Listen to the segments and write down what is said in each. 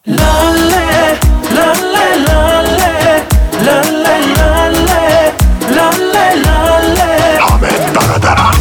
لاله لاله لاله لاله لاله لاله لاله حامد برادرم.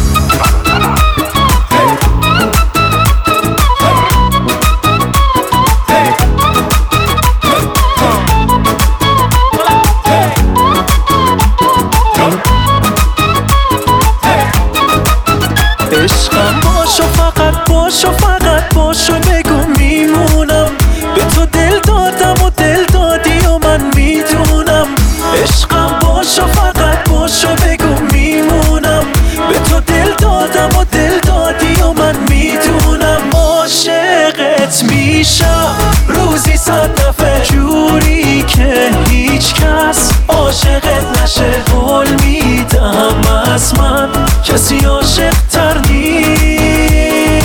عشقم باشو، فقط باشو، فقط باشو، بگو میمونم. به تو دل دادم و دل دادی و من میدونم. عشقم باشو، فقط باشو، بگو میمونم. به تو دل دادم و دل دادی و من میدونم. عاشقت میشم روزی 100 دفعه، جوری که هیچ کس عاشقت نشه. قول میدم از من کسی عاشق تر نیست.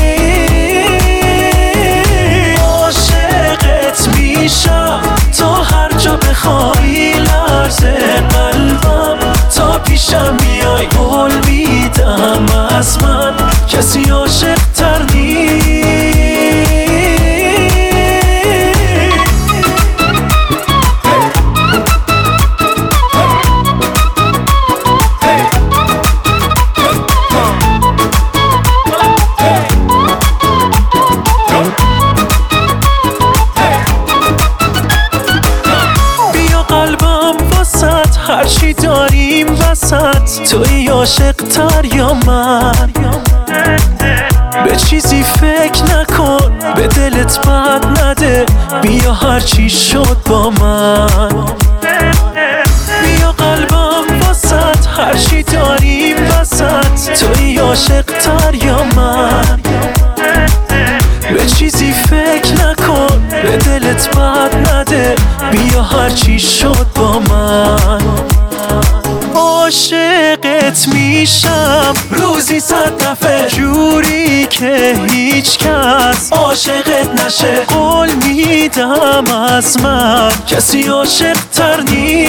عاشقت میشم تا هر جا بخوای، لرزه قلبم تا پیشم میای. قول میدم از من کسی عاشق تر نیست. هرچی داریم وسط، توی عاشق تر یا من؟ به چیزی فکر نکن، به دلت بد نده، بیا هرچی شد با من. بیا قلبم وسط، هرچی داریم وسط، توی عاشق تر یا من؟ به چیزی فکر نکن، به دلت بد نده، بیا هرچی شد با من. عاشقت میشم روزی 100 دفعه، جوری که هیچ کس عاشقت نشه. قول میدم از من کسی عاشق تر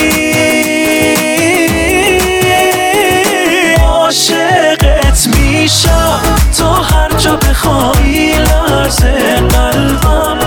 نیست. عاشقت میشم تا هر جا بخوای، لرزه قلبم